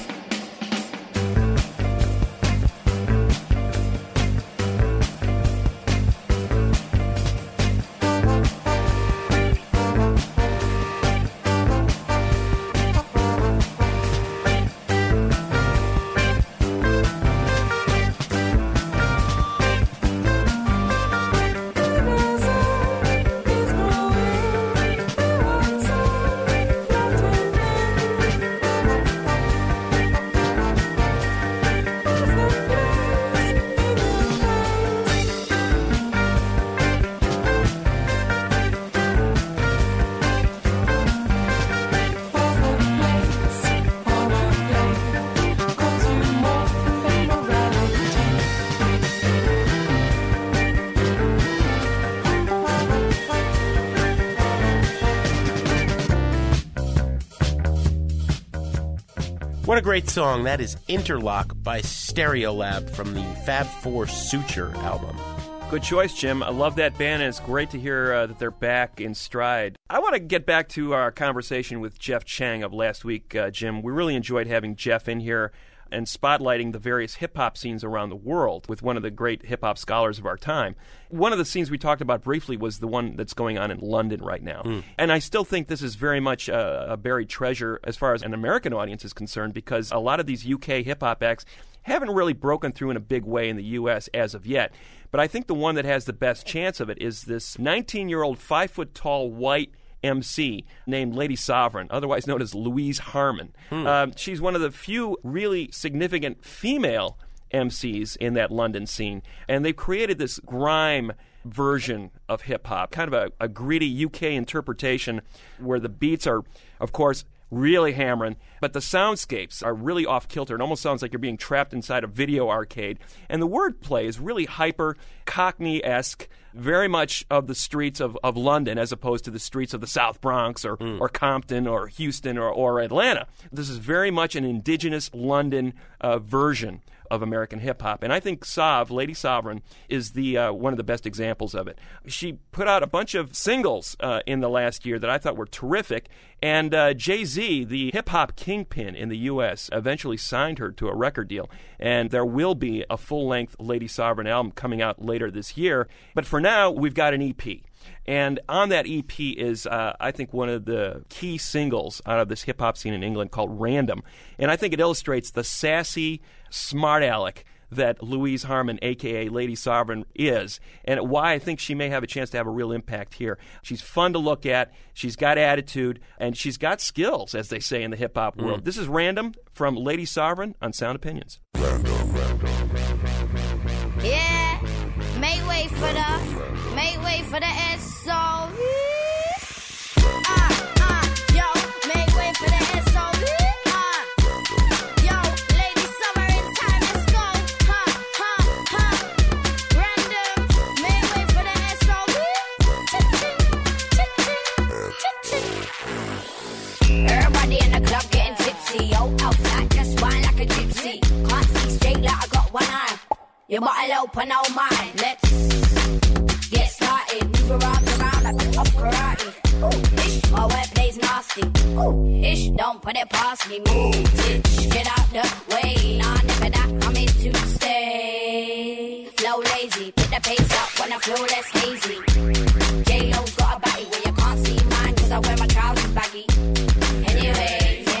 What a great song. That is Interlock by Stereolab from the Fab 4 Suture album. Good choice, Jim. I love that band, and it's great to hear that they're back in stride. I want to get back to our conversation with Jeff Chang of last week, Jim. We really enjoyed having Jeff in here and spotlighting the various hip-hop scenes around the world with one of the great hip-hop scholars of our time. One of the scenes we talked about briefly was the one that's going on in London right now. And I still think this is very much a buried treasure as far as an American audience is concerned, because a lot of these UK hip-hop acts haven't really broken through in a big way in the U.S. as of yet. But I think the one that has the best chance of it is this 19-year-old, 5-foot-tall white MC named Lady Sovereign, otherwise known as Louise Harmon. She's one of the few really significant female MCs in that London scene, and they've created this grime version of hip-hop, kind of a gritty UK interpretation where the beats are, of course, really hammering, but the soundscapes are really off-kilter. It almost sounds like you're being trapped inside a video arcade. And the wordplay is really hyper, Cockney-esque, very much of the streets of London as opposed to the streets of the South Bronx or Compton or Houston or Atlanta. This is very much an indigenous London version of American hip-hop. And I think Lady Sovereign, is the one of the best examples of it. She put out a bunch of singles in the last year that I thought were terrific, and Jay-Z, the hip-hop kingpin in the U.S., eventually signed her to a record deal, and there will be a full-length Lady Sovereign album coming out later this year. But for now, we've got an EP. And on that EP is, I think, one of the key singles out of this hip-hop scene in England called Random. And I think it illustrates the sassy, smart aleck that Louise Harmon, a.k.a. Lady Sovereign, is, and why I think she may have a chance to have a real impact here. She's fun to look at, she's got attitude, and she's got skills, as they say in the hip-hop world. This is Random from Lady Sovereign on Sound Opinions. Yeah, make way for the SOV. Yo, make way for the SOV. Yo, Lady Sovereign, time, let's go. Random, make way for the SOV. Everybody in the club getting tipsy. Yo, outside, just wine like a gypsy. Can't see straight like I got one eye. Your bottle open, oh my. Let's get started. Move around like a tough karate. Ooh, ish, my wordplay's nasty. Ooh, ish, don't put it past me. Move, bitch, get out the way. Nah, never that, I'm here to stay. Flow lazy, put the pace up when I feel less hazy. J-Lo got a body where you can't see mine, cause I wear my trousers baggy. Anyway,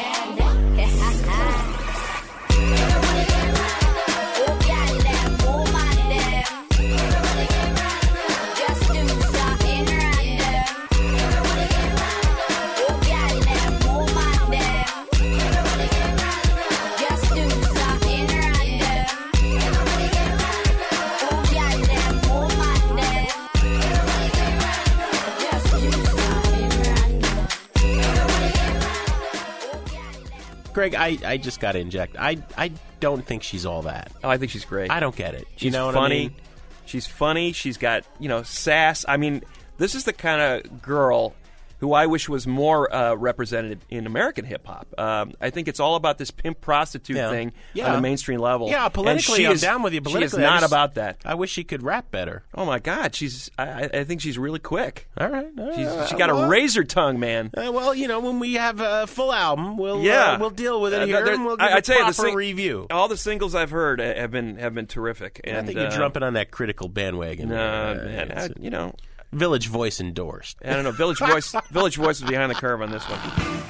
Greg, I just got to inject. I don't think she's all that. Oh, I think she's great. I don't get it. She's You know what funny. I mean? She's funny. She's got, sass. I mean, this is the kind of girl who I wish was more represented in American hip-hop. I think it's all about this pimp prostitute thing on the mainstream level. Yeah, politically, I'm down with you. She is Politically, not about that. I wish she could rap better. Oh, my God. I think she's really quick. All right. She's got a razor tongue, man. Well, when we have a full album, we'll deal with it here, and we'll give I a tell you, proper review. All the singles I've heard have been terrific. And I think you're jumping on that critical bandwagon. No, man. Village Voice endorsed. I don't know. Village Voice was behind the curve on this one.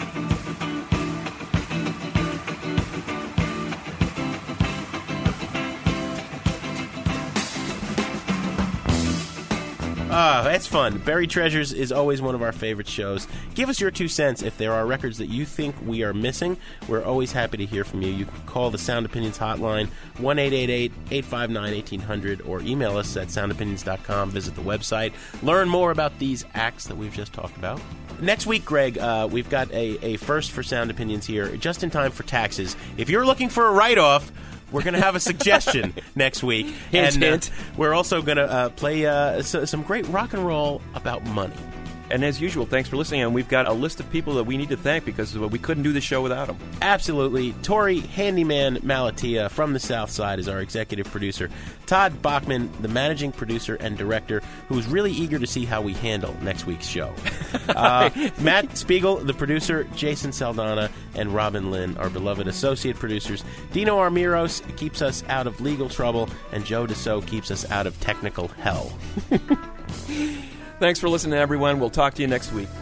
That's fun. Buried Treasures is always one of our favorite shows. Give us your 2 cents if there are records that you think we are missing. We're always happy to hear from you. You can call the Sound Opinions hotline, 1-888-859-1800, or email us at soundopinions.com. Visit the website. Learn more about these acts that we've just talked about. Next week, Greg, we've got a first for Sound Opinions here, just in time for taxes. If you're looking for a write-off, we're going to have a suggestion next week. Hint. We're also going to play some great rock and roll about money. And as usual, thanks for listening. And we've got a list of people that we need to thank because we couldn't do the show without them. Absolutely. Tori Handyman Malatia from the South Side is our executive producer. Todd Bachman, the managing producer and director, who's really eager to see how we handle next week's show. Matt Spiegel, the producer, Jason Saldana, and Robin Lynn, our beloved associate producers. Dino Armiros keeps us out of legal trouble, and Joe Dassault keeps us out of technical hell. Thanks for listening, everyone. We'll talk to you next week.